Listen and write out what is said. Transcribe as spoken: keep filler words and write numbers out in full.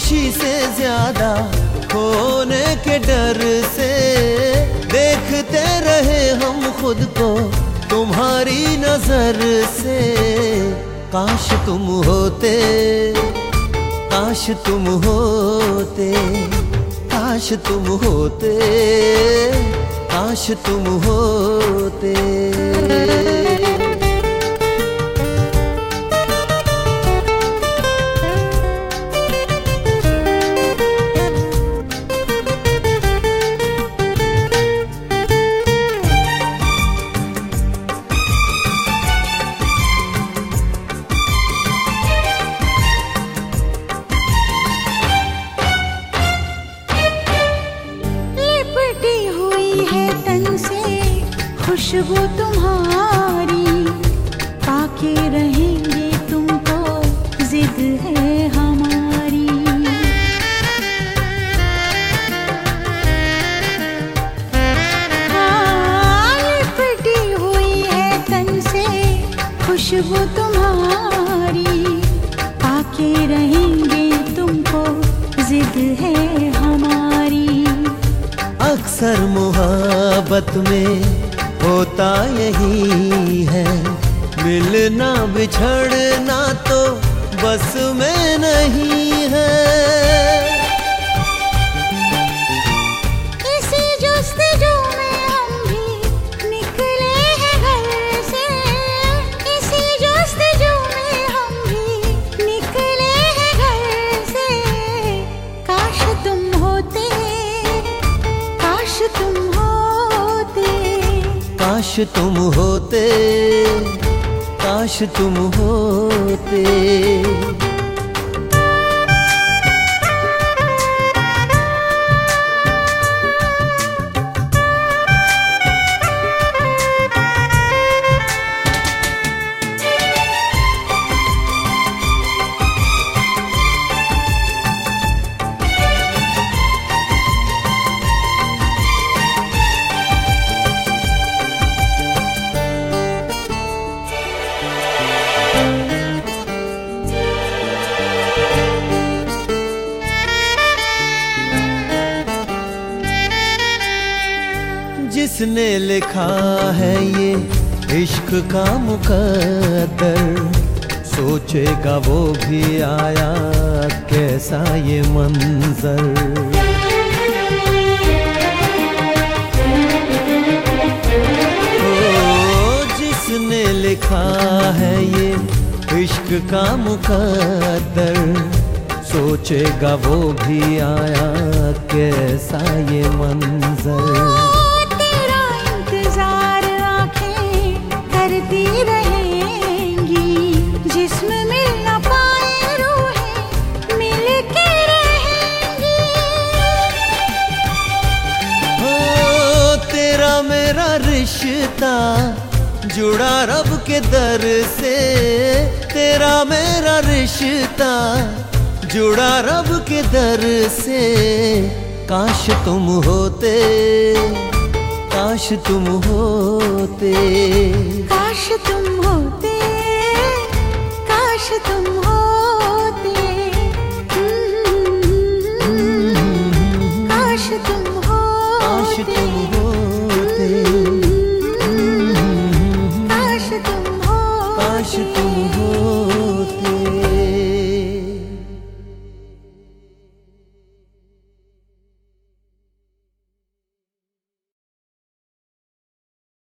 खुशी से ज्यादा खोने के डर से देखते रहे हम खुद को तुम्हारी नजर से। काश तुम होते, काश तुम होते, काश तुम होते, काश तुम होते। खुशबू तुम्हारी पाके रहेंगे तुमको, जिद है हमारी। हाँ, लिपटी हुई है तन से खुशबू तुम्हारी, पाके रहेंगे तुमको, जिद है हमारी। अक्सर मोहब्बत में होता यही है, मिलना बिछड़ना तो बस में नहीं है। इसी जुस्तजू में हम भी निकले हैं घर से, इसी जुस्तजू में हम भी निकले हैं घर से। काश तुम होते, काश तुम होते, काश तुम होते, काश तुम होते। जिसने लिखा है ये इश्क का मुकद्दर, सोचेगा वो भी आया कैसा ये मंजर। ओ, जिसने लिखा है ये इश्क का मुकद्दर, सोचेगा वो भी आया कैसा ये मंजर। मेरा रिश्ता जुड़ा रब के दर से, तेरा मेरा रिश्ता जुड़ा रब के दर से। काश तुम होते, काश तुम होते, काश तुम होते, काश तुम होते।